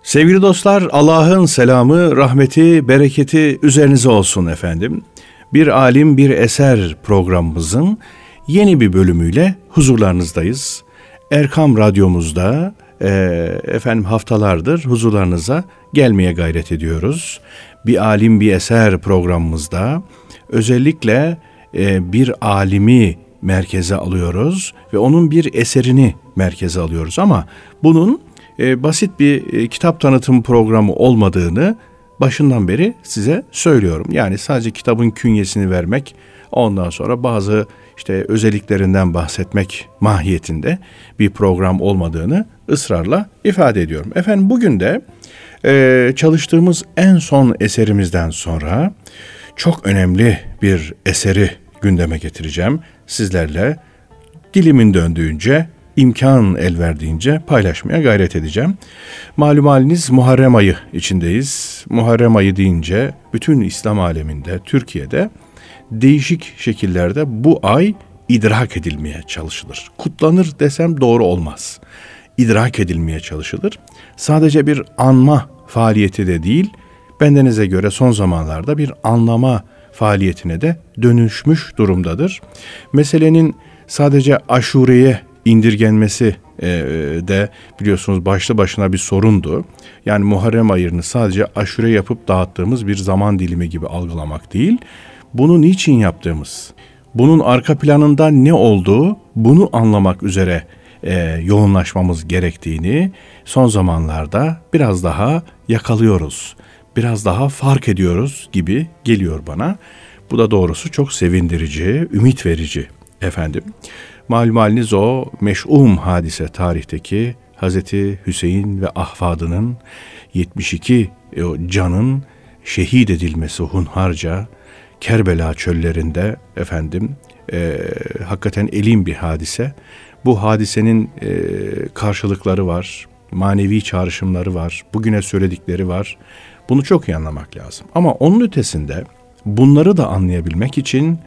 Sevgili dostlar, Allah'ın selamı, rahmeti, bereketi üzerinize olsun efendim. Bir alim, bir eser programımızın yeni bir bölümüyle huzurlarınızdayız. Erkam Radyomuzda haftalardır huzurlarınıza gelmeye gayret ediyoruz. Bir alim, bir eser programımızda özellikle bir alimi merkeze alıyoruz ve onun bir eserini merkeze alıyoruz. Ama bunun basit bir kitap tanıtım programı olmadığını başından beri size söylüyorum. Yani sadece kitabın künyesini vermek, ondan sonra bazı özelliklerinden bahsetmek mahiyetinde bir program olmadığını ısrarla ifade ediyorum. Efendim bugün de çalıştığımız en son eserimizden sonra çok önemli bir eseri gündeme getireceğim. Sizlerle dilimin döndüğünce, imkan el verdiğince paylaşmaya gayret edeceğim. Malum haliniz Muharrem ayı içindeyiz. Muharrem ayı deyince bütün İslam aleminde, Türkiye'de değişik şekillerde bu ay idrak edilmeye çalışılır. Kutlanır desem doğru olmaz. İdrak edilmeye çalışılır. Sadece bir anma faaliyeti de değil, bendenize göre son zamanlarda bir anlama faaliyetine de dönüşmüş durumdadır. Meselenin sadece aşureye indirgenmesi de biliyorsunuz başlı başına bir sorundu. Yani Muharrem ayını sadece aşure yapıp dağıttığımız bir zaman dilimi gibi algılamak değil, bunu niçin yaptığımız, bunun arka planında ne olduğu, bunu anlamak üzere yoğunlaşmamız gerektiğini son zamanlarda biraz daha yakalıyoruz, biraz daha fark ediyoruz gibi geliyor bana. Bu da doğrusu çok sevindirici, ümit verici efendim. Malum haliniz o meş'um hadise tarihteki Hazreti Hüseyin ve ahfadının 72 canın şehit edilmesi hunharca Kerbela çöllerinde efendim hakikaten elim bir hadise. Bu hadisenin karşılıkları var, manevi çağrışımları var, bugüne söyledikleri var. Bunu çok iyi anlamak lazım. Ama onun ötesinde bunları da anlayabilmek için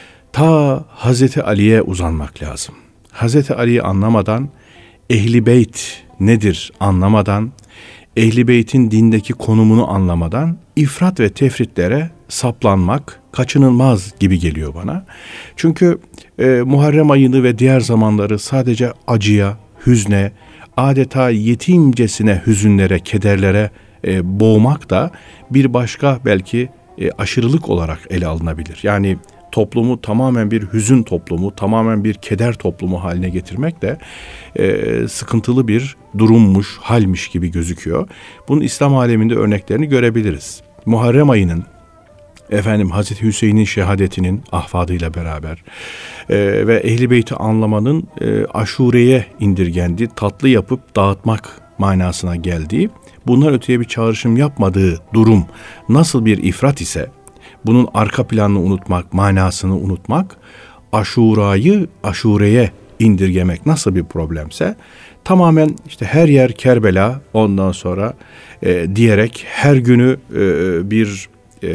ta Hazreti Ali'ye uzanmak lazım. Hazreti Ali'yi anlamadan, Ehl-i Beyt nedir anlamadan, Ehl-i Beyt'in dindeki konumunu anlamadan ifrat ve tefritlere saplanmak kaçınılmaz gibi geliyor bana. Çünkü Muharrem ayını ve diğer zamanları sadece acıya, hüzne, adeta yetimcesine hüzünlere, kederlere boğmak da bir başka belki aşırılık olarak ele alınabilir. Yani toplumu tamamen bir hüzün toplumu, tamamen bir keder toplumu haline getirmek de sıkıntılı bir durummuş, halmiş gibi gözüküyor. Bunun İslam aleminde örneklerini görebiliriz. Muharrem ayının Hazreti Hüseyin'in şehadetinin ahfadıyla beraber ve Ehl-i Beyt'i anlamanın aşureye indirgendiği, tatlı yapıp dağıtmak manasına geldiği, bundan öteye bir çağrışım yapmadığı durum nasıl bir ifrat ise, bunun arka planını unutmak, manasını unutmak, aşurayı aşureye indirgemek nasıl bir problemse, tamamen her yer Kerbela, ondan sonra diyerek her günü bir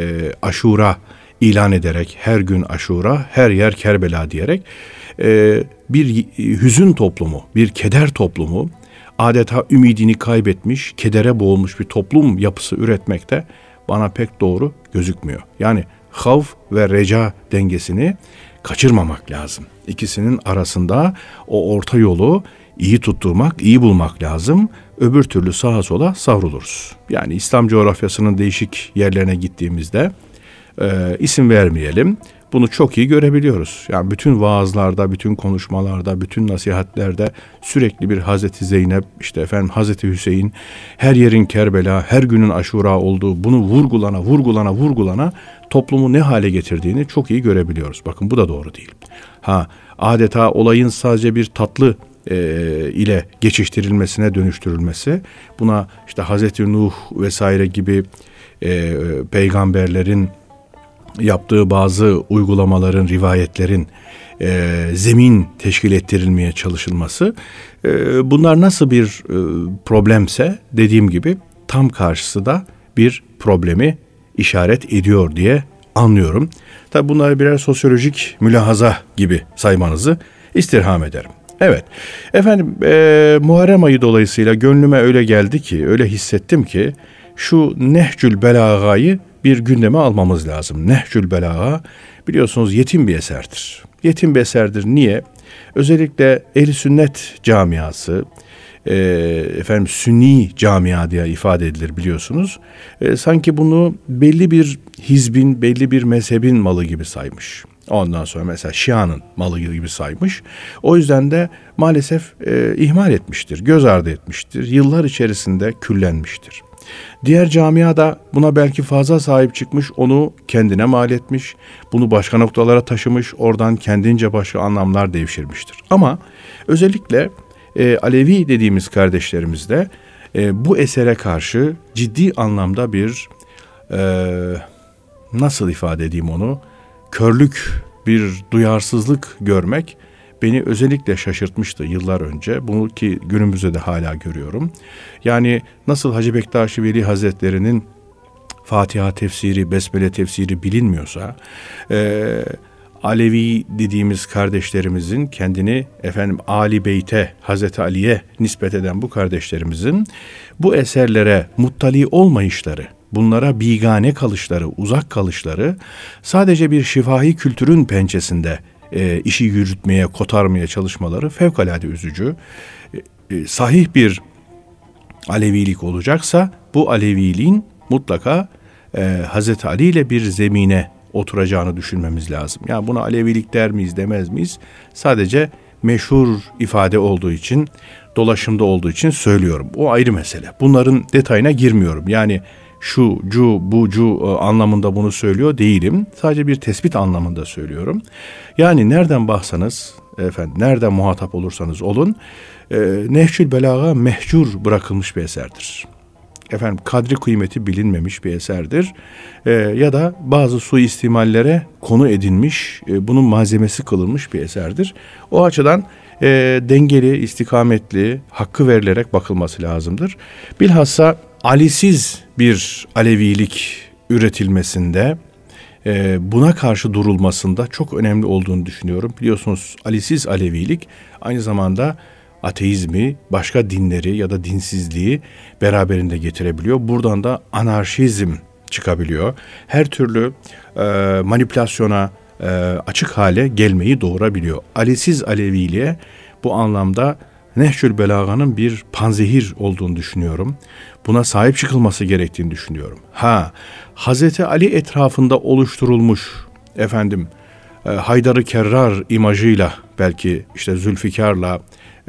aşura ilan ederek, her gün aşura, her yer Kerbela diyerek bir hüzün toplumu, bir keder toplumu, adeta ümidini kaybetmiş, kedere boğulmuş bir toplum yapısı üretmek de bana pek doğru gözükmüyor. Yani havf ve reca dengesini kaçırmamak lazım. İkisinin arasında o orta yolu iyi tutturmak, iyi bulmak lazım. Öbür türlü sağa sola savruluruz. Yani İslam coğrafyasının değişik yerlerine gittiğimizde isim vermeyelim. Bunu çok iyi görebiliyoruz. Yani bütün vaazlarda, bütün konuşmalarda, bütün nasihatlerde sürekli bir Hazreti Zeynep, Hazreti Hüseyin, her yerin Kerbela, her günün Aşura olduğu, bunu vurgulana toplumu ne hale getirdiğini çok iyi görebiliyoruz. Bakın bu da doğru değil. Adeta olayın sadece bir tatlı ile geçiştirilmesine dönüştürülmesi, buna Hazreti Nuh vesaire gibi peygamberlerin yaptığı bazı uygulamaların, rivayetlerin zemin teşkil ettirilmeye çalışılması, bunlar nasıl bir problemse dediğim gibi tam karşısı da bir problemi işaret ediyor diye anlıyorum. Tabi bunları birer sosyolojik mülahaza gibi saymanızı istirham ederim. Evet. Efendim Muharrem ayı dolayısıyla gönlüme öyle geldi ki, öyle hissettim ki şu Nehcül Belaga'yı bir gündeme almamız lazım. Nehcül Belaga biliyorsunuz yetim bir eserdir. Yetim bir eserdir. Niye? Özellikle Ehl-i Sünnet camiası, Sünni camia diye ifade edilir biliyorsunuz. Sanki bunu belli bir hizbin, belli bir mezhebin malı gibi saymış. Ondan sonra mesela Şia'nın malı gibi saymış. O yüzden de maalesef ihmal etmiştir, göz ardı etmiştir. Yıllar içerisinde küllenmiştir. Diğer camia da buna belki fazla sahip çıkmış, onu kendine mal etmiş, bunu başka noktalara taşımış, oradan kendince başka anlamlar devşirmiştir. Ama özellikle Alevi dediğimiz kardeşlerimiz de bu esere karşı ciddi anlamda bir nasıl ifade edeyim onu, körlük, bir duyarsızlık görmek beni özellikle şaşırtmıştı yıllar önce. Bunu ki günümüzde de hala görüyorum. Yani nasıl Hacı Bektaş Veli Hazretleri'nin Fatiha tefsiri, Besmele tefsiri bilinmiyorsa, Alevi dediğimiz kardeşlerimizin kendini Ali Beyt'e, Hazreti Ali'ye nispet eden bu kardeşlerimizin bu eserlere muttali olmayışları, bunlara bigane kalışları, uzak kalışları sadece bir şifahi kültürün pençesinde işi yürütmeye, kotarmaya çalışmaları fevkalade üzücü. Sahih bir Alevilik olacaksa bu Aleviliğin mutlaka Hazreti Ali ile bir zemine oturacağını düşünmemiz lazım. Yani buna Alevilik der miyiz, demez miyiz? Sadece meşhur ifade olduğu için, dolaşımda olduğu için söylüyorum. O ayrı mesele. Bunların detayına girmiyorum. Yani şu, cu, bu, cu anlamında bunu söylüyor değilim. Sadece bir tespit anlamında söylüyorum. Yani nereden baksanız, nereden muhatap olursanız olun, Nehcül Belaga mehcur bırakılmış bir eserdir. Kadri kıymeti bilinmemiş bir eserdir. Ya da bazı suistimallere konu edilmiş, bunun malzemesi kılınmış bir eserdir. O açıdan dengeli, istikametli, hakkı verilerek bakılması lazımdır. Bilhassa Ali'siz bir Alevilik üretilmesinde, buna karşı durulmasında çok önemli olduğunu düşünüyorum. Biliyorsunuz Ali'siz Alevilik aynı zamanda ateizmi, başka dinleri ya da dinsizliği beraberinde getirebiliyor. Buradan da anarşizm çıkabiliyor. Her türlü manipülasyona açık hale gelmeyi doğurabiliyor. Ali'siz Aleviliğe bu anlamda Nehcül Belaga'nın bir panzehir olduğunu düşünüyorum. Buna sahip çıkılması gerektiğini düşünüyorum. Hazreti Ali etrafında oluşturulmuş Haydar-ı Kerrar imajıyla, belki işte Zülfikar'la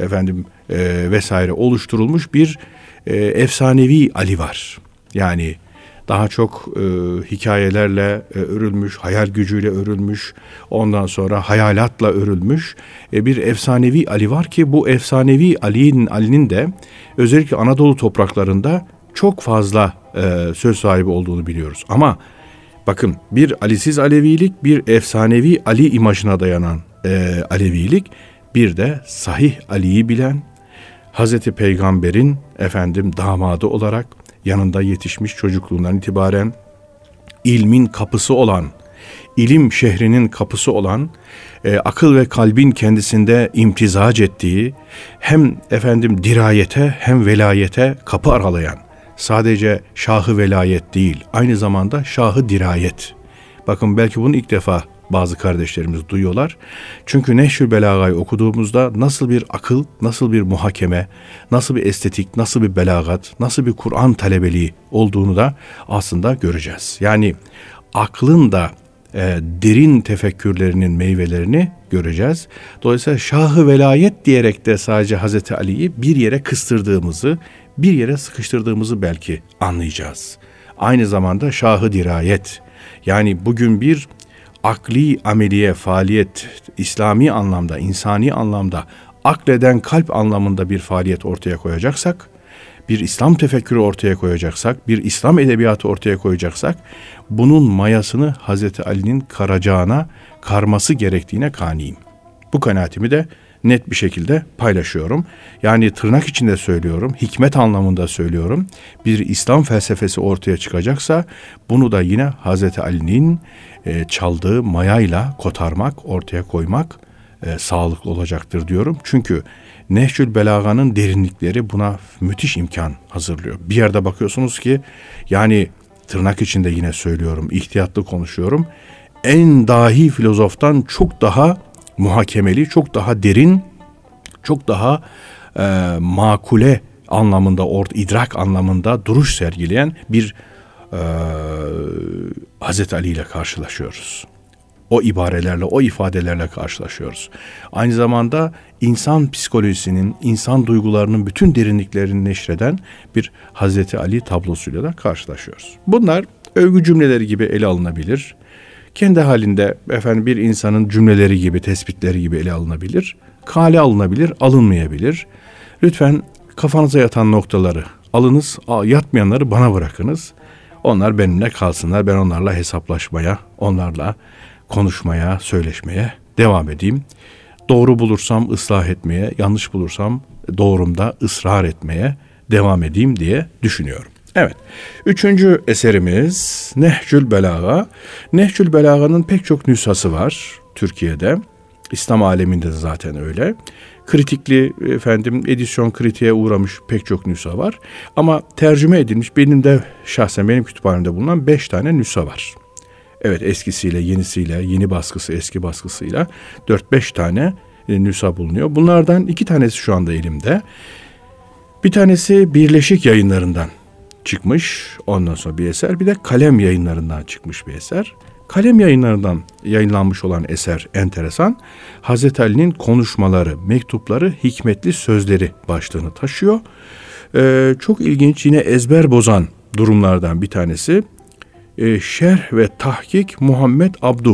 vesaire oluşturulmuş bir efsanevi Ali var. Yani daha çok hikayelerle örülmüş, hayal gücüyle örülmüş, ondan sonra hayalatla örülmüş bir efsanevi Ali var ki bu efsanevi Ali'nin de özellikle Anadolu topraklarında çok fazla söz sahibi olduğunu biliyoruz. Ama bakın, bir Ali'siz Alevilik, bir efsanevi Ali imajına dayanan Alevilik, bir de sahih Ali'yi bilen, Hazreti Peygamber'in damadı olarak yanında yetişmiş, çocukluğundan itibaren ilmin kapısı olan, ilim şehrinin kapısı olan, akıl ve kalbin kendisinde imtizac ettiği, hem dirayete hem velayete kapı aralayan, sadece şahı velayet değil, aynı zamanda şahı dirayet. Bakın, belki bunu ilk defa bazı kardeşlerimiz duyuyorlar. Çünkü Nehcül Belaga'yı okuduğumuzda nasıl bir akıl, nasıl bir muhakeme, nasıl bir estetik, nasıl bir belagat, nasıl bir Kur'an talebeliği olduğunu da aslında göreceğiz. Yani aklın da derin tefekkürlerinin meyvelerini göreceğiz. Dolayısıyla şahı velayet diyerek de sadece Hazreti Ali'yi bir yere kıstırdığımızı, bir yere sıkıştırdığımızı belki anlayacağız. Aynı zamanda şahı dirayet, yani bugün bir akli ameliye faaliyet, İslami anlamda, insani anlamda, akleden kalp anlamında bir faaliyet ortaya koyacaksak, bir İslam tefekkürü ortaya koyacaksak, bir İslam edebiyatı ortaya koyacaksak, bunun mayasını Hazreti Ali'nin karacağına karması gerektiğine kaniyim. Bu kanaatimi de net bir şekilde paylaşıyorum. Yani tırnak içinde söylüyorum, hikmet anlamında söylüyorum. Bir İslam felsefesi ortaya çıkacaksa, bunu da yine Hazreti Ali'nin çaldığı mayayla kotarmak, ortaya koymak sağlıklı olacaktır diyorum. Çünkü Nehcül Belaga'nın derinlikleri buna müthiş imkan hazırlıyor. Bir yerde bakıyorsunuz ki, yani tırnak içinde yine söylüyorum, ihtiyatlı konuşuyorum, en dahi filozoftan çok daha muhakemeli, çok daha derin, çok daha makule anlamında, idrak anlamında duruş sergileyen bir Hazreti Ali ile karşılaşıyoruz. O ibarelerle, o ifadelerle karşılaşıyoruz. Aynı zamanda insan psikolojisinin, insan duygularının bütün derinliklerini neşreden bir Hazreti Ali tablosuyla da karşılaşıyoruz. Bunlar övgü cümleleri gibi ele alınabilir. Kendi halinde bir insanın cümleleri gibi, tespitleri gibi ele alınabilir. Kale alınabilir, alınmayabilir. Lütfen kafanıza yatan noktaları alınız, yatmayanları bana bırakınız. Onlar benimle kalsınlar. Ben onlarla hesaplaşmaya, onlarla konuşmaya, söyleşmeye devam edeyim. Doğru bulursam ıslah etmeye, yanlış bulursam doğrumda ısrar etmeye devam edeyim diye düşünüyorum. Evet, 3. eserimiz Nehcül Belaga. Nehcül Belaga'nın pek çok nüshası var Türkiye'de. İslam aleminde de zaten öyle. Kritikli, edisyon kritiğe uğramış pek çok nüsha var. Ama tercüme edilmiş, benim kütüphanemde bulunan 5 tane nüsha var. Evet, eskisiyle, yenisiyle, yeni baskısı, eski baskısıyla 4-5 tane nüsha bulunuyor. Bunlardan 2 tanesi şu anda elimde. Bir tanesi Birleşik Yayınlarından çıkmış, ondan sonra bir eser. Bir de Kalem Yayınlarından çıkmış bir eser. Kalem Yayınlarından yayınlanmış olan eser enteresan. Hazreti Ali'nin konuşmaları, mektupları, hikmetli sözleri başlığını taşıyor. Çok ilginç, yine ezber bozan durumlardan bir tanesi. Şerh ve tahkik Muhammed Abduh.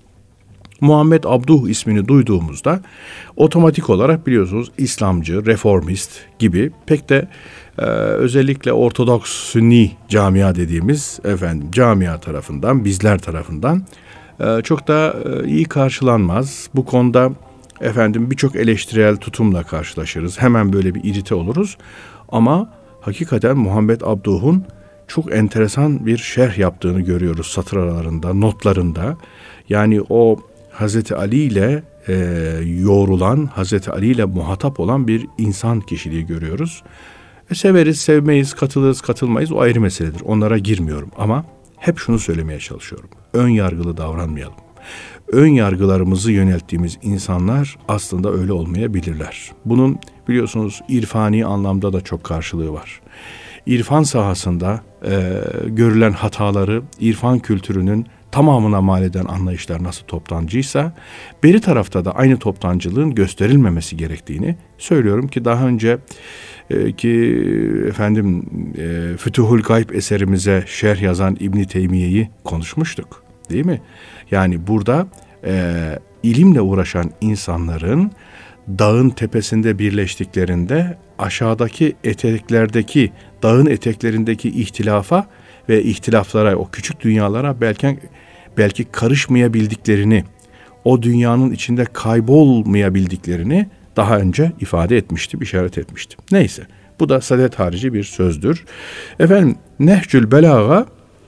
Muhammed Abduh ismini duyduğumuzda otomatik olarak biliyorsunuz İslamcı, reformist gibi pek de özellikle Ortodoks Sünni camia dediğimiz camia tarafından, bizler tarafından çok da iyi karşılanmaz. Bu konuda birçok eleştirel tutumla karşılaşırız. Hemen böyle bir irite oluruz. Ama hakikaten Muhammed Abduh'un çok enteresan bir şerh yaptığını görüyoruz satır aralarında, notlarında. Yani o Hazreti Ali ile yoğrulan, Hazreti Ali ile muhatap olan bir insan kişiliği görüyoruz. Severiz, sevmeyiz, katılırız, katılmayız, o ayrı meseledir. Onlara girmiyorum ama hep şunu söylemeye çalışıyorum. Ön yargılı davranmayalım. Ön yargılarımızı yönelttiğimiz insanlar aslında öyle olmayabilirler. Bunun biliyorsunuz irfani anlamda da çok karşılığı var. İrfan sahasında görülen hataları, irfan kültürünün tamamına mal eden anlayışlar nasıl toptancıysa, beri tarafta da aynı toptancılığın gösterilmemesi gerektiğini söylüyorum ki daha önce Fütuhul Gayb eserimize şerh yazan İbn Teymiye'yi konuşmuştuk, değil mi? Yani burada ilimle uğraşan insanların dağın tepesinde birleştiklerinde aşağıdaki eteklerdeki, dağın eteklerindeki ihtilafa ve ihtilaflara, o küçük dünyalara belki karışmayabildiklerini, o dünyanın içinde kaybolmayabildiklerini daha önce ifade etmiştim, işaret etmiştim. Neyse, bu da sadet harici bir sözdür. Nehcül Belaga,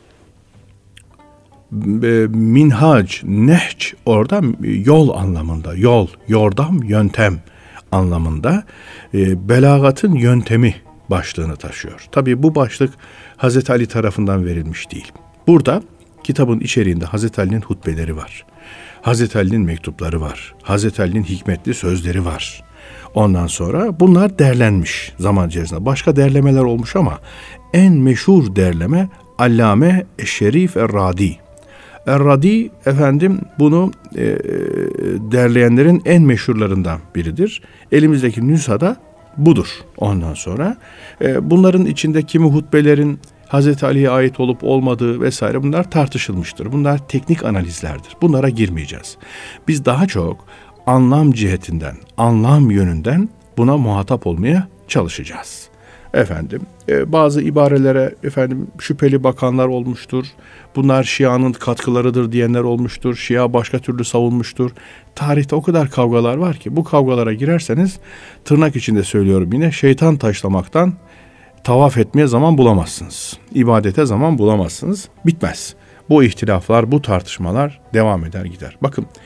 minhac, nehç orada yol anlamında, yol, yordam, yöntem anlamında, belagatın yöntemi başlığını taşıyor. Tabii bu başlık Hazreti Ali tarafından verilmiş değil. Burada kitabın içeriğinde Hazreti Ali'nin hutbeleri var. Hazreti Ali'nin mektupları var. Hazreti Ali'nin hikmetli sözleri var. Ondan sonra bunlar derlenmiş zaman içerisinde. Başka derlemeler olmuş ama en meşhur derleme Allame Eşşerif Er-Radi. Er-Radi bunu derleyenlerin en meşhurlarından biridir. Elimizdeki nüshada budur. Ondan sonra bunların içinde kimi hutbelerin Hazreti Ali'ye ait olup olmadığı vesaire bunlar tartışılmıştır. Bunlar teknik analizlerdir. Bunlara girmeyeceğiz. Biz daha çok anlam cihetinden, anlam yönünden buna muhatap olmaya çalışacağız. Bazı ibarelere şüpheli bakanlar olmuştur. Bunlar Şia'nın katkılarıdır diyenler olmuştur. Şia başka türlü savunmuştur. Tarihte o kadar kavgalar var ki bu kavgalara girerseniz tırnak içinde söylüyorum yine şeytan taşlamaktan tavaf etmeye zaman bulamazsınız. İbadete zaman bulamazsınız. Bitmez. Bu ihtilaflar, bu tartışmalar devam eder gider. Bakın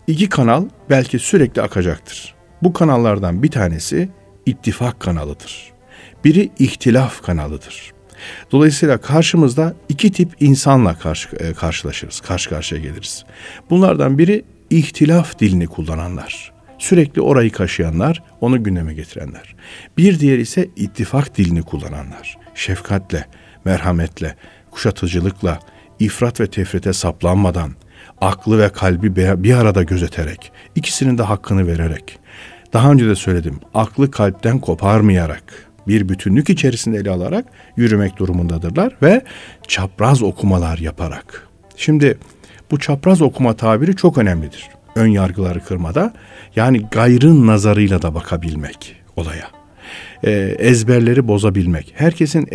İki kanal belki sürekli akacaktır. Bu kanallardan bir tanesi ittifak kanalıdır. Biri ihtilaf kanalıdır. Dolayısıyla karşımızda iki tip insanla karşılaşırız, karşı karşıya geliriz. Bunlardan biri ihtilaf dilini kullananlar. Sürekli orayı kaşıyanlar, onu gündeme getirenler. Bir diğeri ise ittifak dilini kullananlar. Şefkatle, merhametle, kuşatıcılıkla, ifrat ve tefrite saplanmadan, aklı ve kalbi bir arada gözeterek, ikisinin de hakkını vererek, daha önce de söyledim, aklı kalpten koparmayarak, bir bütünlük içerisinde ele alarak yürümek durumundadırlar ve çapraz okumalar yaparak. Şimdi bu çapraz okuma tabiri çok önemlidir. Ön yargıları kırmada, yani gayrın nazarıyla da bakabilmek olaya. Ezberleri bozabilmek. Herkesin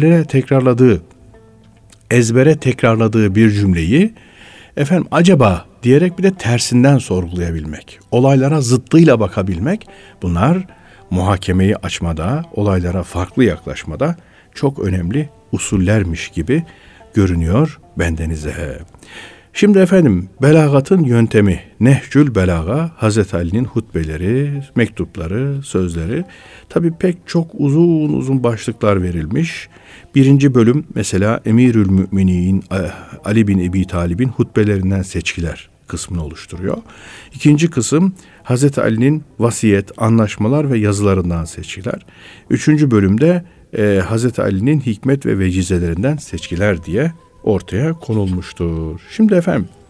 ezbere tekrarladığı bir cümleyi acaba diyerek bir de tersinden sorgulayabilmek. Olaylara zıttıyla bakabilmek. Bunlar muhakemeyi açmada, olaylara farklı yaklaşmada çok önemli usullermiş gibi görünüyor bendenize. Şimdi belagatın yöntemi, Nehcül Belaga, Hazreti Ali'nin hutbeleri, mektupları, sözleri. Tabii pek çok uzun başlıklar verilmiş. Birinci bölüm mesela Emirül Müminin Ali bin Ebi Talib'in hutbelerinden seçkiler kısmını oluşturuyor. İkinci kısım Hazreti Ali'nin vasiyet, anlaşmalar ve yazılarından seçkiler. Üçüncü bölümde Hazreti Ali'nin hikmet ve vecizelerinden seçkiler diye ortaya konulmuştur. Şimdi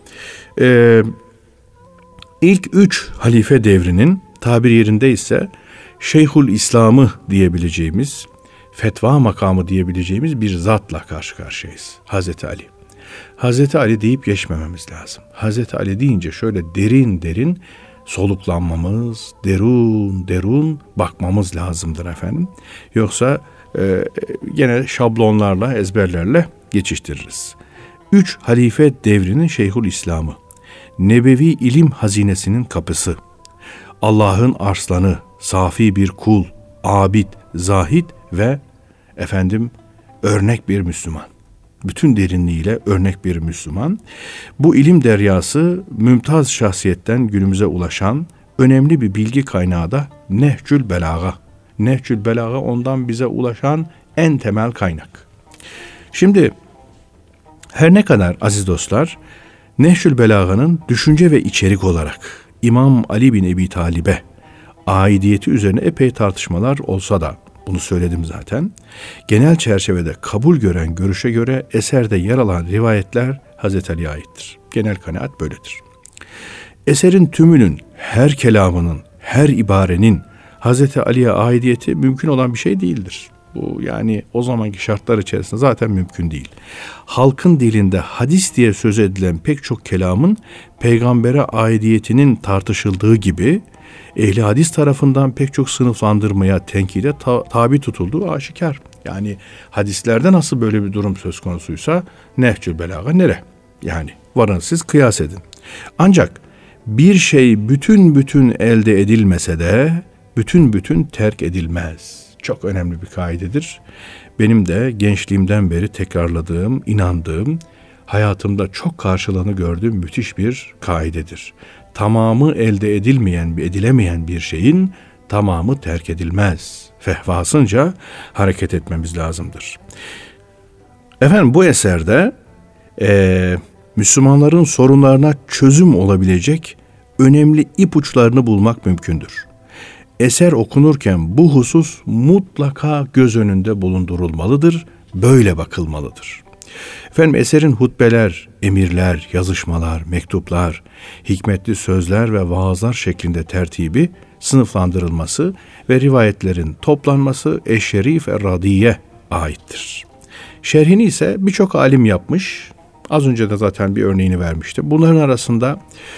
ilk 3 halife devrinin tabir yerinde ise Şeyhül İslam'ı diyebileceğimiz, fetva makamı diyebileceğimiz bir zatla karşı karşıyayız. Hazreti Ali. Hazreti Ali deyip geçmememiz lazım. Hazreti Ali deyince şöyle derin derin soluklanmamız, derun bakmamız lazımdır Yoksa gene şablonlarla, ezberlerle geçiştiririz. 3 halife devrinin Şeyhül İslam'ı, nebevi ilim hazinesinin kapısı, Allah'ın arslanı, safi bir kul, abid, zahid ve örnek bir Müslüman. Bütün derinliğiyle örnek bir Müslüman. Bu ilim deryası mümtaz şahsiyetten günümüze ulaşan önemli bir bilgi kaynağı da Nehcül Belaga. Nehcül Belaga ondan bize ulaşan en temel kaynak. Şimdi her ne kadar aziz dostlar Nehcül Belaga'nın düşünce ve içerik olarak İmam Ali bin Ebi Talib'e aidiyeti üzerine epey tartışmalar olsa da, bunu söyledim zaten, genel çerçevede kabul gören görüşe göre eserde yer alan rivayetler Hazreti Ali'ye aittir. Genel kanaat böyledir. Eserin tümünün, her kelamının, her ibarenin Hazreti Ali'ye aidiyeti mümkün olan bir şey değildir. Bu yani o zamanki şartlar içerisinde zaten mümkün değil. Halkın dilinde hadis diye söz edilen pek çok kelamın peygambere aidiyetinin tartışıldığı gibi ehli hadis tarafından pek çok sınıflandırmaya, tenkide tabi tutulduğu aşikar. Yani hadislerde nasıl böyle bir durum söz konusuysa Nehcül Belaga nere? Yani varın siz kıyas edin. Ancak bir şey bütün elde edilmese de bütün terk edilmez. Çok önemli bir kaidedir. Benim de gençliğimden beri tekrarladığım, inandığım, hayatımda çok karşılığını gördüğüm müthiş bir kaidedir. Tamamı elde edilemeyen bir şeyin tamamı terk edilmez. Fehvasınca hareket etmemiz lazımdır. Bu eserde Müslümanların sorunlarına çözüm olabilecek önemli ipuçlarını bulmak mümkündür. Eser okunurken bu husus mutlaka göz önünde bulundurulmalıdır, böyle bakılmalıdır. Eserin hutbeler, emirler, yazışmalar, mektuplar, hikmetli sözler ve vaazlar şeklinde tertibi, sınıflandırılması ve rivayetlerin toplanması Eşşerif Er-Radiye aittir. Şerhini ise birçok alim yapmış. Az önce de zaten bir örneğini vermiştim. Bunların arasında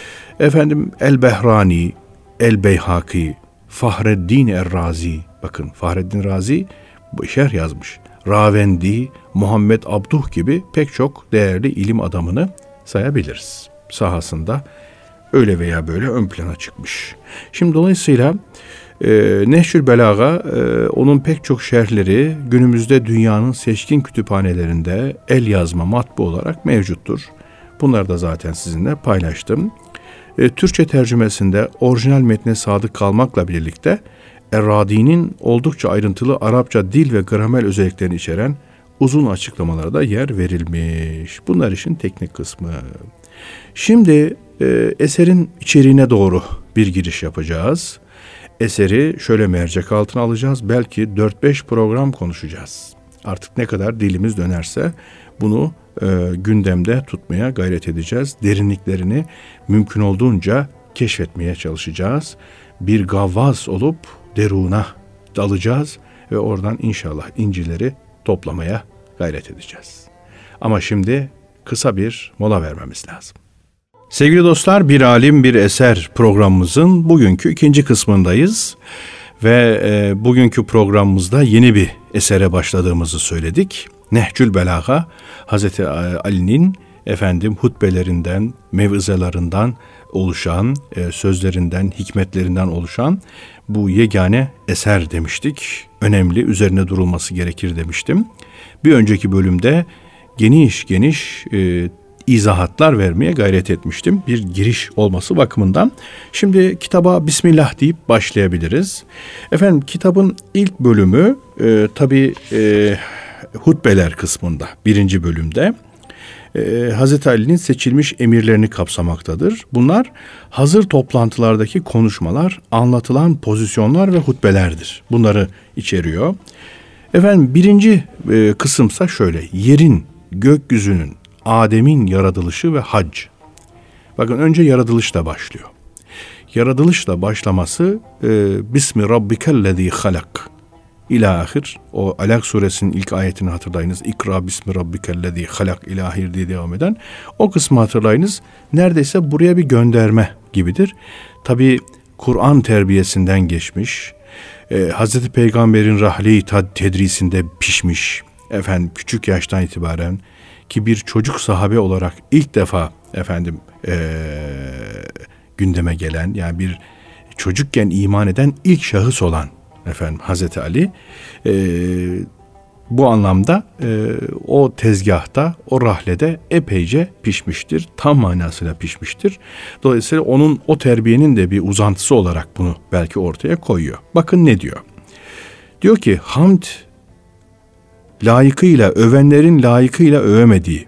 El-Behrani, El-Beyhaki, Fahreddin Er-Razi, bakın Fahreddin Razi bu şerh yazmış. Ravendi, Muhammed Abduh gibi pek çok değerli ilim adamını sayabiliriz. Sahasında öyle veya böyle ön plana çıkmış. Şimdi dolayısıyla Nehcül Belaga, onun pek çok şerhleri günümüzde dünyanın seçkin kütüphanelerinde el yazma matbu olarak mevcuttur. Bunları da zaten sizinle paylaştım. Türkçe tercümesinde orijinal metne sadık kalmakla birlikte Er-Radi'nin oldukça ayrıntılı Arapça dil ve gramer özelliklerini içeren uzun açıklamalara da yer verilmiş. Bunlar işin teknik kısmı. Şimdi eserin içeriğine doğru bir giriş yapacağız. Eseri şöyle mercek altına alacağız. Belki 4-5 program konuşacağız. Artık ne kadar dilimiz dönerse bunu gündemde tutmaya gayret edeceğiz. Derinliklerini mümkün olduğunca keşfetmeye çalışacağız. Bir gavvaz olup deruna dalacağız ve oradan inşallah incileri toplamaya gayret edeceğiz. Ama şimdi kısa bir mola vermemiz lazım. Sevgili dostlar, Bir Alim Bir Eser programımızın bugünkü ikinci kısmındayız. Ve bugünkü programımızda yeni bir esere başladığımızı söyledik. Nehcül Belaga, Hazreti Ali'nin hutbelerinden, mev'izalarından oluşan, sözlerinden, hikmetlerinden oluşan bu yegane eser demiştik. Önemli, üzerine durulması gerekir demiştim. Bir önceki bölümde geniş izahatlar vermeye gayret etmiştim. Bir giriş olması bakımından. Şimdi kitaba Bismillah deyip başlayabiliriz. Kitabın ilk bölümü tabii hutbeler kısmında, birinci bölümde Hazreti Ali'nin seçilmiş emirlerini kapsamaktadır. Bunlar hazır toplantılardaki konuşmalar, anlatılan pozisyonlar ve hutbelerdir. Bunları içeriyor. Birinci kısımsa şöyle: yerin, gökyüzünün, Adem'in yaratılışı ve hac. Bakın, önce yaratılışla başlıyor. Yaratılışla başlaması Bismi Rabbikellezî halak ila ahir. O Alak suresinin ilk ayetini hatırlayınız. İkra bismi rabbikellezî halak ila ahir diye devam eden. O kısmı hatırlayınız. Neredeyse buraya bir gönderme gibidir. Tabi Kur'an terbiyesinden geçmiş. Hazreti Peygamber'in rahle-i tedrisinde pişmiş. Küçük yaştan itibaren ki bir çocuk sahabe olarak ilk defa gündeme gelen, yani bir çocukken iman eden ilk şahıs olan Hazreti Ali bu anlamda o tezgahta, o rahlede epeyce pişmiştir. Tam manasıyla pişmiştir. Dolayısıyla onun o terbiyenin de bir uzantısı olarak bunu belki ortaya koyuyor. Bakın ne diyor? Diyor ki, hamd layıkıyla, övenlerin layıkıyla övemediği,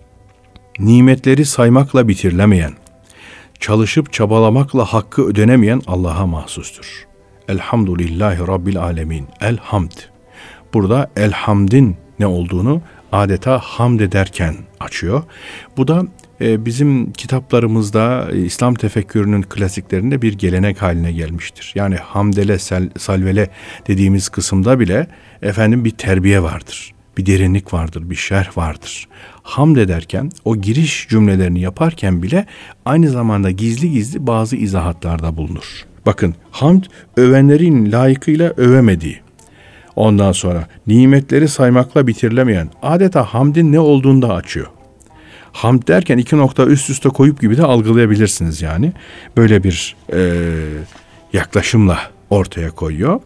nimetleri saymakla bitirilemeyen, çalışıp çabalamakla hakkı ödenemeyen Allah'a mahsustur. Elhamdülillahi Rabbil Alemin. Elhamd. Burada elhamdin ne olduğunu adeta hamd ederken açıyor. Bu da bizim kitaplarımızda İslam tefekkürünün klasiklerinde bir gelenek haline gelmiştir. Yani hamdele, salvele dediğimiz kısımda bile bir terbiye vardır. Bir derinlik vardır, bir şerh vardır. Hamd ederken, o giriş cümlelerini yaparken bile aynı zamanda gizli bazı izahatlarda bulunur. Bakın, hamd övenlerin layıkıyla övemediği, ondan sonra nimetleri saymakla bitirilemeyen, adeta hamdin ne olduğunu da açıyor. Hamd derken iki nokta üst üste koyup gibi de algılayabilirsiniz yani. Böyle bir yaklaşımla ortaya koyuyor.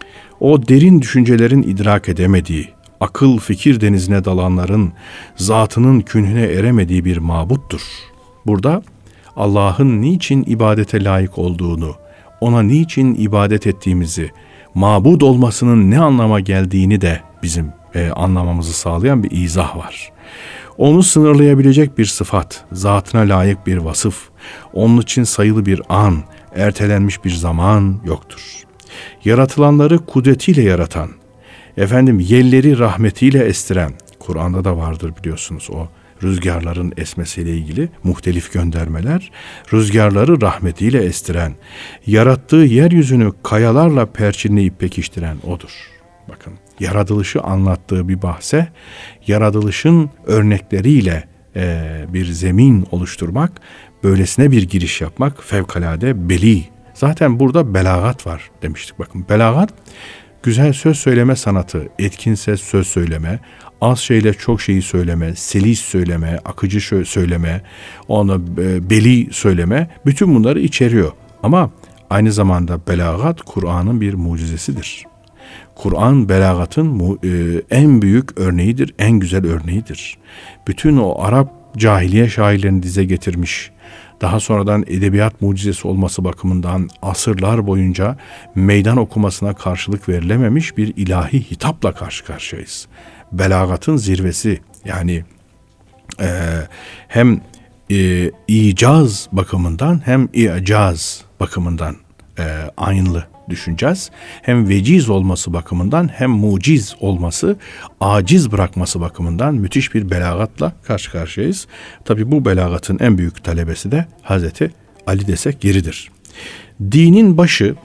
O derin düşüncelerin idrak edemediği, akıl fikir denizine dalanların zatının künhüne eremediği bir mabuttur. Burada Allah'ın niçin ibadete layık olduğunu, ona niçin ibadet ettiğimizi, mabud olmasının ne anlama geldiğini de bizim anlamamızı sağlayan bir izah var. Onu sınırlayabilecek bir sıfat, zatına layık bir vasıf, onun için sayılı bir an, ertelenmiş bir zaman yoktur. Yaratılanları kudretiyle yaratan, yelleri rahmetiyle estiren, Kur'an'da da vardır biliyorsunuz o rüzgarların esmesiyle ilgili muhtelif göndermeler, rüzgarları rahmetiyle estiren, yarattığı yeryüzünü kayalarla perçinleyip pekiştiren odur. Bakın, yaratılışı anlattığı bir bahse, yaratılışın örnekleriyle bir zemin oluşturmak, böylesine bir giriş yapmak fevkalade beli. Zaten burada belagat var demiştik. Bakın, belagat, güzel söz söyleme sanatı, etkin söz söyleme, az şeyle çok şeyi söyleme, selis söyleme, akıcı söyleme, ona beli söyleme, bütün bunları içeriyor. Ama aynı zamanda belagat Kur'an'ın bir mucizesidir. Kur'an belagatın en büyük örneğidir, en güzel örneğidir. Bütün o Arap cahiliye şairlerini dize getirmiş, daha sonradan edebiyat mucizesi olması bakımından asırlar boyunca meydan okumasına karşılık verilememiş bir ilahi hitapla karşı karşıyayız. Belagatın zirvesi, yani hem icaz bakımından hem i'caz bakımından aynı düşüneceğiz. Hem veciz olması bakımından hem muciz olması, aciz bırakması bakımından müthiş bir belagatla karşı karşıyayız. Tabi bu belagatın en büyük talebesi de Hazreti Ali desek yeridir. Dinin başı,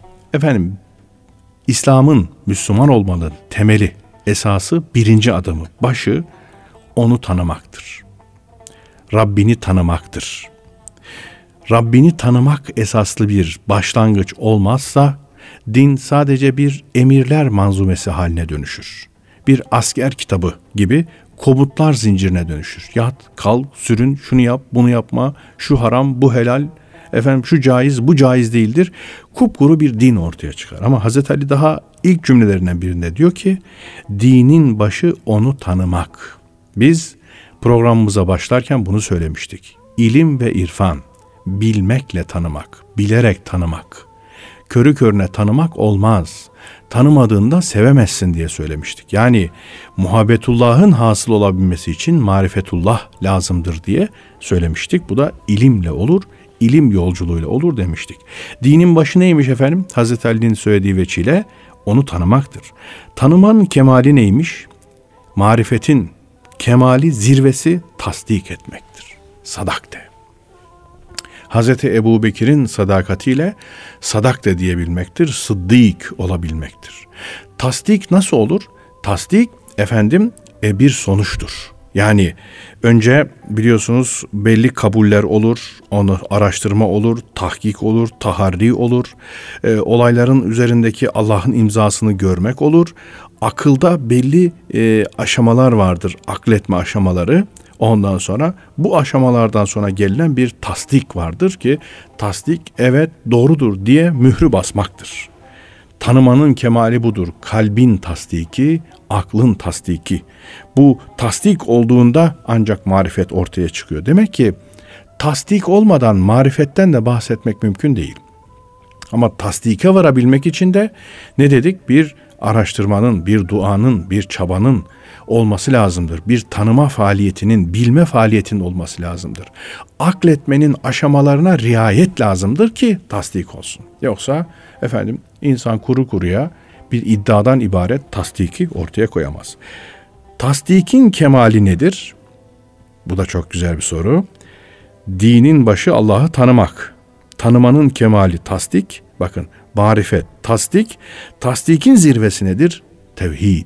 İslam'ın, Müslüman olmanın temeli, esası, birinci adımı, başı onu tanımaktır. Rabbini tanımaktır. Rabbini tanımak esaslı bir başlangıç olmazsa din sadece bir emirler manzumesi haline dönüşür. Bir asker kitabı gibi komutlar zincirine dönüşür. Yat, kalk, sürün, şunu yap, bunu yapma, şu haram, bu helal, şu caiz, bu caiz değildir. Kupkuru bir din ortaya çıkar. Ama Hazreti Ali daha ilk cümlelerinden birinde diyor ki, dinin başı onu tanımak. Biz programımıza başlarken bunu söylemiştik. İlim ve irfan, bilmekle tanımak, bilerek tanımak. Körü körüne tanımak olmaz. Tanımadığında sevemezsin diye söylemiştik. Yani muhabbetullah'ın hasıl olabilmesi için marifetullah lazımdır diye söylemiştik. Bu da ilimle olur, ilim yolculuğuyla olur demiştik. Dinin başı neymiş efendim? Hazreti Ali'nin söylediği veçile onu tanımaktır. Tanımanın kemali neymiş? Marifetin kemali, zirvesi tasdik etmektir. Sadakte. Hazreti Ebu Bekir'in sadakatiyle sadakte diyebilmektir, sıddık olabilmektir. Tasdik nasıl olur? Tasdik bir sonuçtur. Yani önce biliyorsunuz belli kabuller olur, onu araştırma olur, tahkik olur, taharri olur, olayların üzerindeki Allah'ın imzasını görmek olur. Akılda belli aşamalar vardır, akletme aşamaları. Ondan sonra bu aşamalardan sonra gelinen bir tasdik vardır ki tasdik evet doğrudur diye mührü basmaktır. Tanımanın kemali budur. Kalbin tasdiki, aklın tasdiki. Bu tasdik olduğunda ancak marifet ortaya çıkıyor. Demek ki tasdik olmadan marifetten de bahsetmek mümkün değil. Ama tasdike varabilmek için de ne dedik? Bir araştırmanın, bir duanın, bir çabanın olması lazımdır. Bir tanıma faaliyetinin, bilme faaliyetinin olması lazımdır. Akletmenin aşamalarına riayet lazımdır ki tasdik olsun. Yoksa insan kuru kuruya bir iddiadan ibaret tasdiki ortaya koyamaz. Tasdikin kemali nedir? Bu da çok güzel bir soru. Dinin başı Allah'ı tanımak. Tanımanın kemali tasdik. Bakın, marifet, tasdik. Tasdikin zirvesi nedir? Tevhid.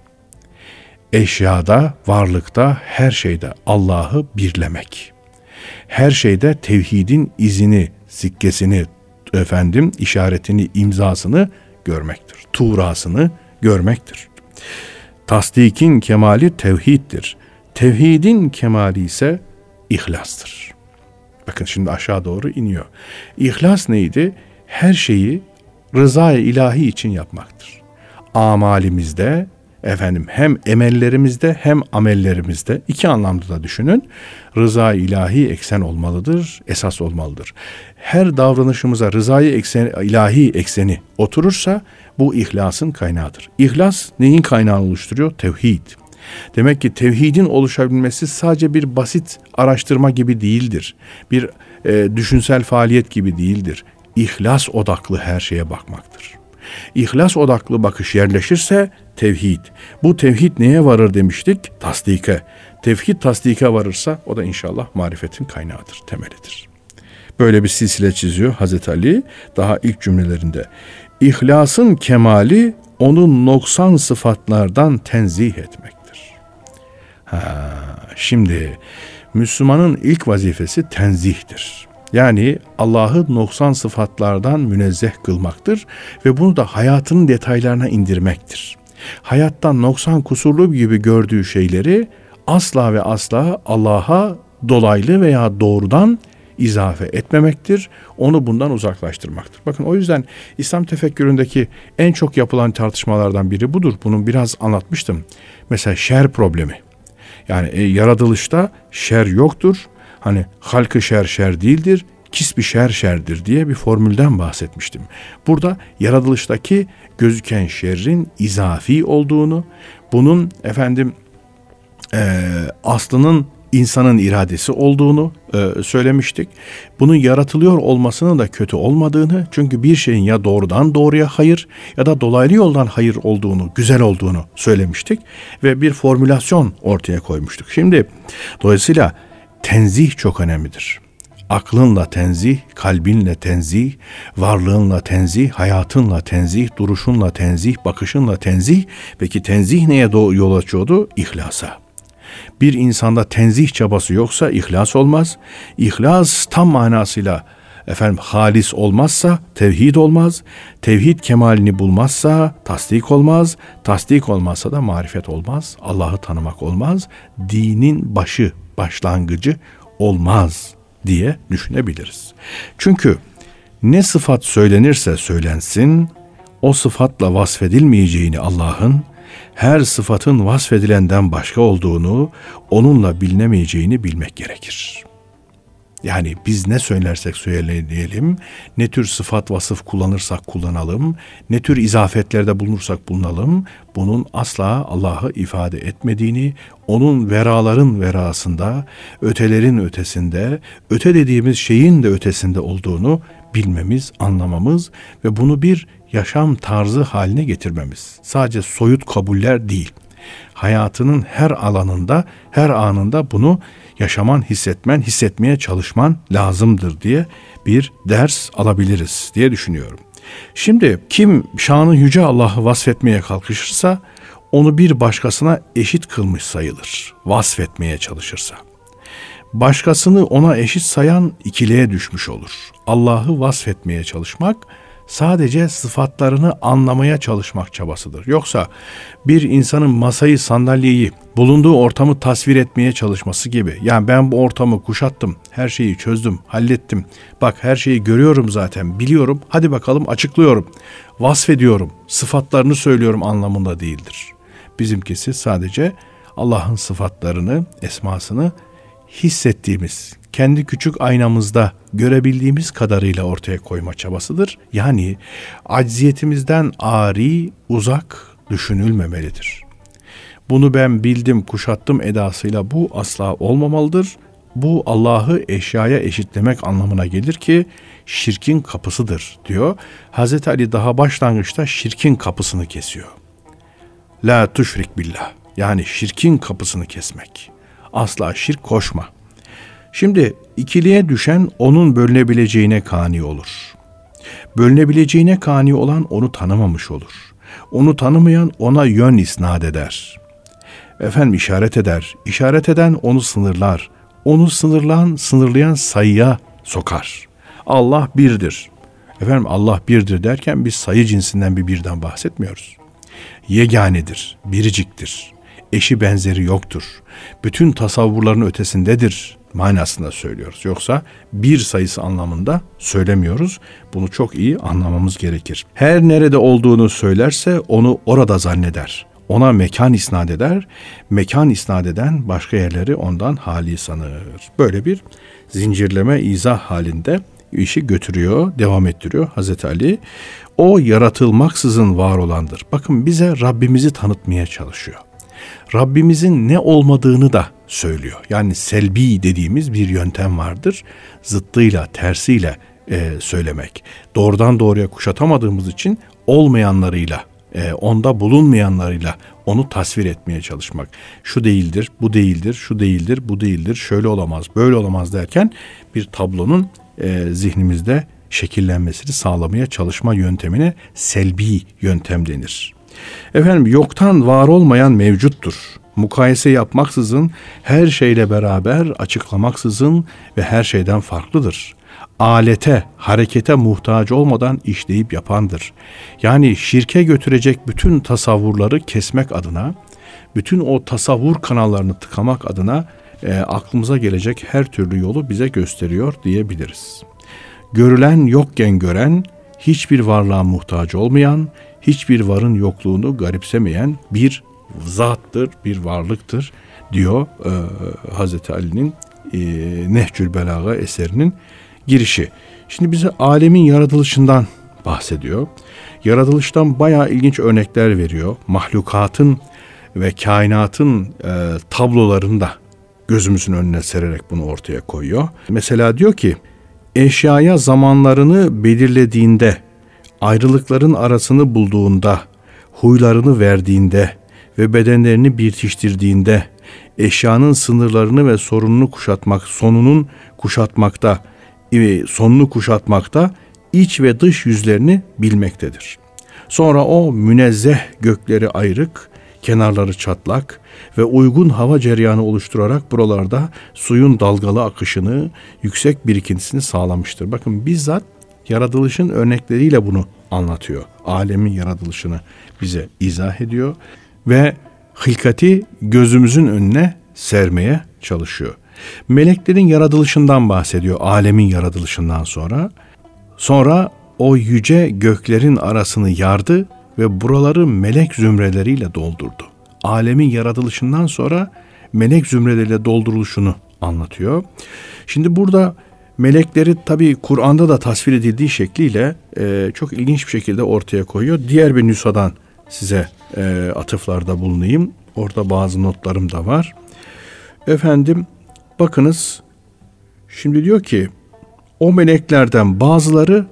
Eşyada, varlıkta, her şeyde Allah'ı birlemek. Her şeyde tevhidin izini, sikkesini, işaretini, imzasını görmektir. Tuğrasını görmektir. Tasdikin kemali tevhiddir. Tevhidin kemali ise ihlastır. Bakın şimdi aşağı doğru iniyor. İhlas neydi? Her şeyi rızayı ilahi için yapmaktır. Amalimizde, hem emellerimizde hem amellerimizde, iki anlamda da düşünün, rızayı ilahi eksen olmalıdır, esas olmalıdır. Her davranışımıza rızayı ilahi ekseni oturursa bu ihlasın kaynağıdır. İhlas neyin kaynağını oluşturuyor? Tevhid. Demek ki tevhidin oluşabilmesi sadece bir basit araştırma gibi değildir. Bir düşünsel faaliyet gibi değildir. İhlas odaklı her şeye bakmaktır. İhlas odaklı bakış yerleşirse tevhid. Bu tevhid neye varır demiştik? Tasdike. Tevhid tasdike varırsa o da inşallah marifetin kaynağıdır, temelidir. Böyle bir silsile çiziyor Hazreti Ali daha ilk cümlelerinde. İhlasın kemali onun noksan sıfatlardan tenzih etmektir. Şimdi Müslümanın ilk vazifesi tenzihtir. Yani Allah'ı noksan sıfatlardan münezzeh kılmaktır ve bunu da hayatının detaylarına indirmektir. Hayattan noksan, kusurlu gibi gördüğü şeyleri asla ve asla Allah'a dolaylı veya doğrudan izafe etmemektir. Onu bundan uzaklaştırmaktır. Bakın o yüzden İslam tefekküründeki en çok yapılan tartışmalardan biri budur. Bunu biraz anlatmıştım. Mesela şer problemi. Yani yaratılışta şer yoktur. Hani halkı şer şer değildir, kisbi şer şerdir diye bir formülden bahsetmiştim. Burada yaratılıştaki gözüken şerrin izafi olduğunu, bunun aslının insanın iradesi olduğunu söylemiştik. Bunun yaratılıyor olmasının da kötü olmadığını, çünkü bir şeyin ya doğrudan doğruya hayır ya da dolaylı yoldan hayır olduğunu, güzel olduğunu söylemiştik ve bir formülasyon ortaya koymuştuk. Şimdi dolayısıyla tenzih çok önemlidir. Aklınla tenzih, kalbinle tenzih, varlığınla tenzih, hayatınla tenzih, duruşunla tenzih, bakışınla tenzih. Peki tenzih neye yol açıyordu? İhlasa. Bir insanda tenzih çabası yoksa ihlas olmaz. İhlas tam manasıyla halis olmazsa tevhid olmaz. Tevhid kemalini bulmazsa tasdik olmaz. Tasdik olmazsa da marifet olmaz. Allah'ı tanımak olmaz. Dinin başlangıcı olmaz diye düşünebiliriz. Çünkü ne sıfat söylenirse söylensin, o sıfatla vasfedilmeyeceğini Allah'ın, her sıfatın vasfedilenden başka olduğunu, onunla bilinemeyeceğini bilmek gerekir. Yani biz ne söylersek söyleyelim, ne tür sıfat vasıf kullanırsak kullanalım, ne tür izafetlerde bulunursak bulunalım, bunun asla Allah'ı ifade etmediğini, onun veraların verasında, ötelerin ötesinde, öte dediğimiz şeyin de ötesinde olduğunu bilmemiz, anlamamız ve bunu bir yaşam tarzı haline getirmemiz. Sadece soyut kabuller değil. Hayatının her alanında, her anında bunu yaşaman, hissetmeye çalışman lazımdır diye bir ders alabiliriz diye düşünüyorum. Şimdi kim şanı yüce Allah'ı vasfetmeye kalkışırsa onu bir başkasına eşit kılmış sayılır. Vasfetmeye çalışırsa. Başkasını ona eşit sayan ikiliğe düşmüş olur. Allah'ı vasfetmeye çalışmak sadece sıfatlarını anlamaya çalışmak çabasıdır. Yoksa bir insanın masayı, sandalyeyi, bulunduğu ortamı tasvir etmeye çalışması gibi. Yani ben bu ortamı kuşattım, her şeyi çözdüm, hallettim. Bak her şeyi görüyorum zaten, biliyorum. Hadi bakalım açıklıyorum, vasfediyorum, sıfatlarını söylüyorum anlamında değildir. Bizimkisi sadece Allah'ın sıfatlarını, esmasını hissettiğimiz, kendi küçük aynamızda görebildiğimiz kadarıyla ortaya koyma çabasıdır. Yani acziyetimizden ari, uzak düşünülmemelidir. Bunu ben bildim, kuşattım edasıyla bu asla olmamalıdır. Bu Allah'ı eşyaya eşitlemek anlamına gelir ki şirkin kapısıdır diyor. Hazreti Ali daha başlangıçta şirkin kapısını kesiyor. La tuşrik billah, yani şirkin kapısını kesmek. Asla şirk koşma. Şimdi ikiliğe düşen onun bölünebileceğine kani olur. Bölünebileceğine kani olan onu tanımamış olur. Onu tanımayan ona yön isnat eder. İşaret eder. İşaret eden onu sınırlar. Onu sınırlayan sayıya sokar. Allah birdir. Allah birdir derken biz sayı cinsinden bir birden bahsetmiyoruz. Yeganedir, biriciktir. Eşi benzeri yoktur. Bütün tasavvurların ötesindedir manasında söylüyoruz. Yoksa bir sayısı anlamında söylemiyoruz. Bunu çok iyi anlamamız gerekir. Her nerede olduğunu söylerse onu orada zanneder. Ona mekan isnat eder. Mekan isnat eden başka yerleri ondan hali sanır. Böyle bir zincirleme izah halinde işi götürüyor, devam ettiriyor Hazreti Ali. O yaratılmaksızın var olandır. Bakın bize Rabbimizi tanıtmaya çalışıyor. Rabbimizin ne olmadığını da söylüyor. Yani selbi dediğimiz bir yöntem vardır. Zıttıyla, tersiyle söylemek. Doğrudan doğruya kuşatamadığımız için olmayanlarıyla, onda bulunmayanlarıyla onu tasvir etmeye çalışmak. Şu değildir, bu değildir, şu değildir, bu değildir, şöyle olamaz, böyle olamaz derken bir tablonun zihnimizde şekillenmesini sağlamaya çalışma yöntemine selbi yöntem denir. Yoktan var olmayan mevcuttur. Mukayese yapmaksızın, her şeyle beraber açıklamaksızın ve her şeyden farklıdır. Alete, harekete muhtaç olmadan işleyip yapandır. Yani şirke götürecek bütün tasavvurları kesmek adına, bütün o tasavvur kanallarını tıkamak adına aklımıza gelecek her türlü yolu bize gösteriyor diyebiliriz. Görülen yokken gören, hiçbir varlığa muhtaç olmayan, hiçbir varın yokluğunu garipsemeyen bir zattır, bir varlıktır diyor Hazreti Ali'nin Nehcül Belaga eserinin girişi. Şimdi bize alemin yaratılışından bahsediyor. Yaratılıştan bayağı ilginç örnekler veriyor. Mahlukatın ve kainatın tablolarını da gözümüzün önüne sererek bunu ortaya koyuyor. Mesela diyor ki, eşyaya zamanlarını belirlediğinde, ayrılıkların arasını bulduğunda, huylarını verdiğinde ve bedenlerini bitiştirdiğinde, eşyanın sınırlarını ve sonunu kuşatmakta, iç ve dış yüzlerini bilmektedir. Sonra o münezzeh gökleri ayrık, kenarları çatlak ve uygun hava cereyanı oluşturarak buralarda suyun dalgalı akışını, yüksek birikintisini sağlamıştır. Bakın bizzat yaratılışın örnekleriyle bunu anlatıyor. Alemin yaratılışını bize izah ediyor ve hilkati gözümüzün önüne sermeye çalışıyor. Meleklerin yaratılışından bahsediyor, alemin yaratılışından sonra. Sonra o yüce göklerin arasını yardı ve buraları melek zümreleriyle doldurdu. Alemin yaratılışından sonra melek zümreleriyle dolduruluşunu anlatıyor. Şimdi burada melekleri tabii Kur'an'da da tasvir edildiği şekliyle çok ilginç bir şekilde ortaya koyuyor. Diğer bir nüshadan size atıflarda bulunayım. Orada bazı notlarım da var. Efendim bakınız, şimdi diyor ki o meleklerden bazıları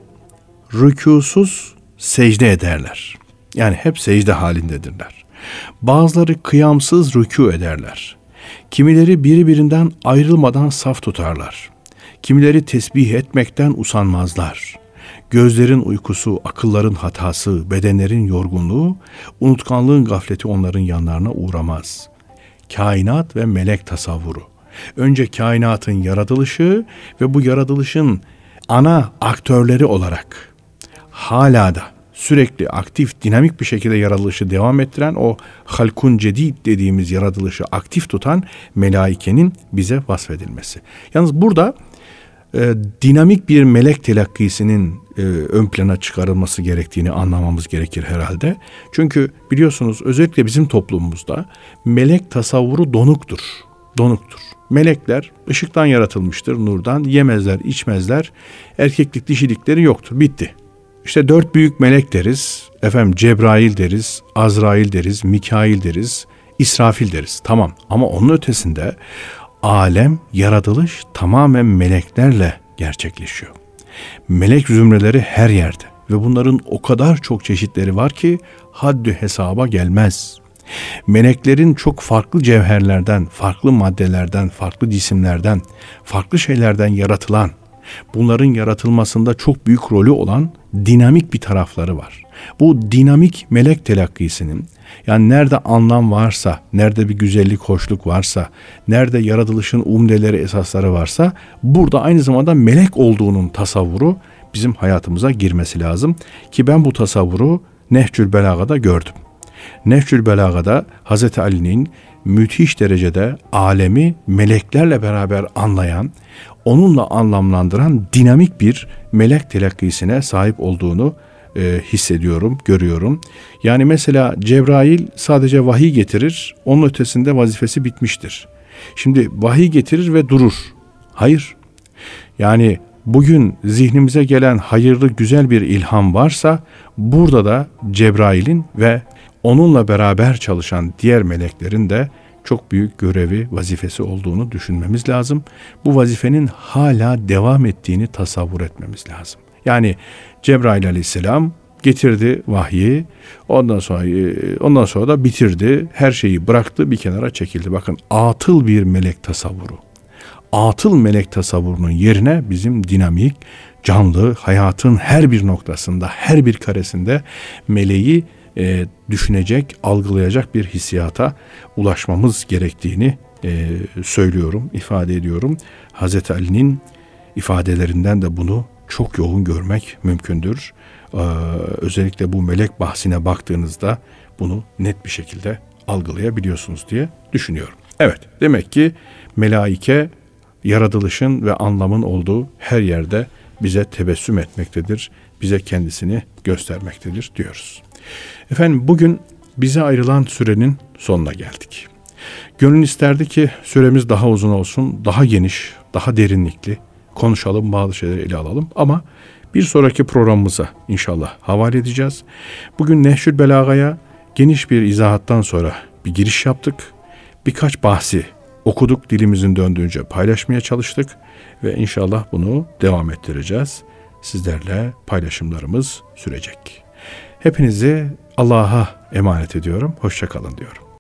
rükûsuz secde ederler. Yani hep secde halindedirler. Bazıları kıyamsız rükû ederler. Kimileri birbirinden ayrılmadan saf tutarlar. Kimileri tesbih etmekten usanmazlar. Gözlerin uykusu, akılların hatası, bedenlerin yorgunluğu, unutkanlığın gafleti onların yanlarına uğramaz. Kainat ve melek tasavvuru. Önce kainatın yaratılışı ve bu yaratılışın ana aktörleri olarak hala da sürekli aktif, dinamik bir şekilde yaratılışı devam ettiren, o halkun cedid dediğimiz yaratılışı aktif tutan melaikenin bize vasfedilmesi. Yalnız burada dinamik bir melek telakkisinin ön plana çıkarılması gerektiğini anlamamız gerekir herhalde. Çünkü biliyorsunuz özellikle bizim toplumumuzda melek tasavvuru donuktur. Melekler ışıktan yaratılmıştır, nurdan. Yemezler, içmezler. Erkeklik, dişilikleri yoktur. Bitti. İşte 4 büyük melek deriz. Cebrail deriz, Azrail deriz, Mikail deriz, İsrafil deriz. Tamam, ama onun ötesinde alem, yaratılış tamamen meleklerle gerçekleşiyor. Melek zümreleri her yerde ve bunların o kadar çok çeşitleri var ki haddü hesaba gelmez. Meleklerin çok farklı cevherlerden, farklı maddelerden, farklı cisimlerden, farklı şeylerden yaratılan, bunların yaratılmasında çok büyük rolü olan dinamik bir tarafları var. Bu dinamik melek telakkisinin, yani nerede anlam varsa, nerede bir güzellik, hoşluk varsa, nerede yaratılışın umdeleri, esasları varsa, burada aynı zamanda melek olduğunun tasavvuru bizim hayatımıza girmesi lazım. Ki ben bu tasavvuru Nehcül Belaga'da gördüm. Nehcül Belaga'da Hazreti Ali'nin müthiş derecede alemi meleklerle beraber anlayan, onunla anlamlandıran dinamik bir melek telakkisine sahip olduğunu hissediyorum, görüyorum. Yani mesela Cebrail sadece vahiy getirir, onun ötesinde vazifesi bitmiştir. Şimdi vahiy getirir ve durur. Hayır. Yani bugün zihnimize gelen hayırlı, güzel bir ilham varsa, burada da Cebrail'in ve onunla beraber çalışan diğer meleklerin de çok büyük görevi, vazifesi olduğunu düşünmemiz lazım. Bu vazifenin hala devam ettiğini tasavvur etmemiz lazım. Yani Cebrail aleyhisselam getirdi vahyi, ondan sonra da bitirdi, her şeyi bıraktı, bir kenara çekildi. Bakın, atıl bir melek tasavvuru. Atıl melek tasavvurunun yerine bizim dinamik, canlı, hayatın her bir noktasında, her bir karesinde meleği düşünecek, algılayacak bir hissiyata ulaşmamız gerektiğini söylüyorum, ifade ediyorum. Hazreti Ali'nin ifadelerinden de bunu çok yoğun görmek mümkündür. Özellikle bu melek bahsine baktığınızda bunu net bir şekilde algılayabiliyorsunuz diye düşünüyorum. Evet, demek ki melaike yaratılışın ve anlamın olduğu her yerde bize tebessüm etmektedir, bize kendisini göstermektedir diyoruz. Efendim, bugün bize ayrılan sürenin sonuna geldik. Gönül isterdi ki süremiz daha uzun olsun, daha geniş, daha derinlikli konuşalım, bazı şeyleri ele alalım. Ama bir sonraki programımıza inşallah havale edeceğiz. Bugün Nehcül Belaga'ya geniş bir izahattan sonra bir giriş yaptık. Birkaç bahsi okuduk, dilimizin döndüğünce paylaşmaya çalıştık ve inşallah bunu devam ettireceğiz. Sizlerle paylaşımlarımız sürecek. Hepinizi Allah'a emanet ediyorum. Hoşça kalın diyorum.